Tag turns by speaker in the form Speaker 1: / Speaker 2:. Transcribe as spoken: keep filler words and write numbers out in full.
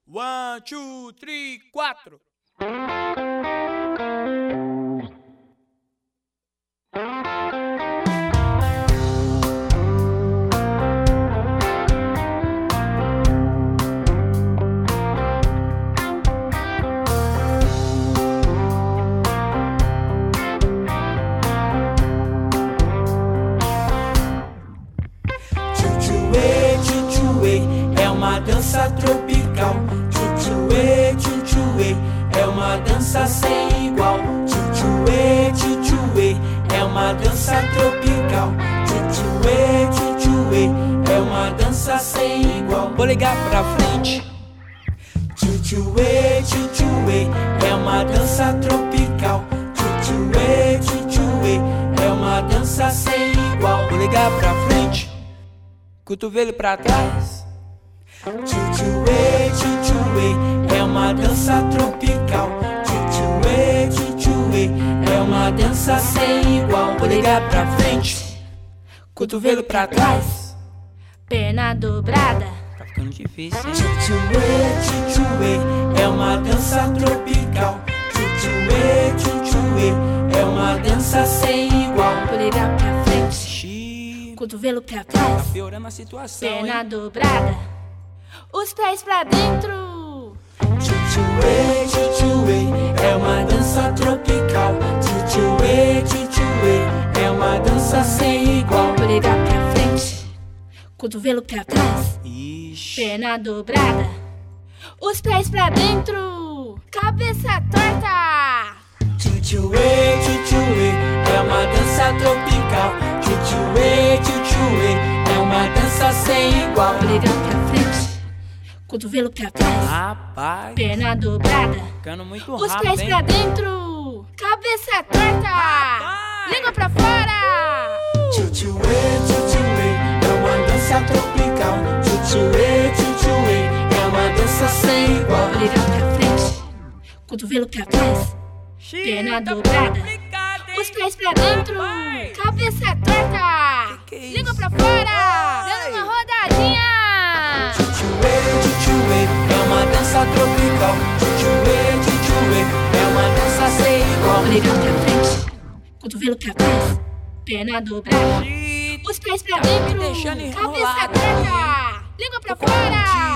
Speaker 1: One, two, three, quatro.
Speaker 2: Tchutchuê, tchutchuê, é uma dança tropical. Tchutchuê, tchutchuê, é uma dança sem igual. Tchutchuê, tchutchuê, é uma dança tropical. Tchutchuê, tchutchuê, é uma dança sem igual.
Speaker 1: Vou ligar pra frente.
Speaker 2: Tchutchuê, tchutchuê, é uma dança tropical. Tchutchuê, tchutchuê, é uma dança sem igual.
Speaker 1: Vou ligar pra frente. Cotovelo pra trás.
Speaker 2: Tchutchuê, tchutchuê, é uma dança tropical. Tchutchuê, tchutchuê, é uma dança sem igual.
Speaker 1: Vou ligar pra frente. Cotovelo pra trás.
Speaker 3: Perna dobrada.
Speaker 1: Tá ficando difícil, hein?
Speaker 2: Tchutchuê, tchutchuê, é uma dança tropical. Tchutchuê, tchutchuê, é uma dança sem igual.
Speaker 3: Vou ligar pra frente.
Speaker 1: Xiii,
Speaker 3: Cotovelo pra
Speaker 1: tá
Speaker 3: trás.
Speaker 1: piorando a situação,
Speaker 3: Perna
Speaker 1: hein?
Speaker 3: dobrada. Os pés pra dentro.
Speaker 2: Tchutchuê, tchutchuê, é uma dança tropical. Tchutchuê, tchutchuê, é uma dança sem igual.
Speaker 3: Vou ligar pra frente. Cotovelo pra trás.
Speaker 1: Ixi,
Speaker 3: Perna dobrada. Os pés pra dentro. Cabeça torta.
Speaker 2: Tchutchuê, tchutchuê, é uma dança tropical. Tchutchuê, tchutchuê, é uma dança sem igual.
Speaker 3: Vou ligar pra frente. Cotovelo pra trás.
Speaker 1: rapaz,
Speaker 3: Perna dobrada.
Speaker 1: ficando muito
Speaker 3: Os
Speaker 1: rápido,
Speaker 3: pés
Speaker 1: hein?
Speaker 3: pra dentro. Cabeça torta.
Speaker 1: Rapaz!
Speaker 3: Língua pra fora.
Speaker 2: Tchutchuê, tchutchuê, é uma dança tropical. Tchutchuê, tchutchuê, é uma dança sem igual.
Speaker 3: Vou ligar pra frente. Cotovelo pra trás.
Speaker 1: Xiii,
Speaker 3: Perna
Speaker 1: tá
Speaker 3: dobrada.
Speaker 1: complicado, hein?
Speaker 3: Os pés pra dentro.
Speaker 1: Rapaz!
Speaker 3: Cabeça torta.
Speaker 1: Que que é
Speaker 3: Língua
Speaker 1: isso?
Speaker 3: pra fora.
Speaker 1: Ai!
Speaker 3: Dando uma rodadinha.
Speaker 2: Tchutchuê, tchutchuê, é uma dança tropical. Tchutchuê, tchutchuê, é uma dança sem igual.
Speaker 3: Vou ligar pra frente. Cotovelo pra trás. Perna dobrada.
Speaker 1: Xiii,
Speaker 3: Os pés pra
Speaker 1: tá me
Speaker 3: dentro.
Speaker 1: deixando
Speaker 3: Cabeça
Speaker 1: enrolado
Speaker 3: torta. Língua pra fora.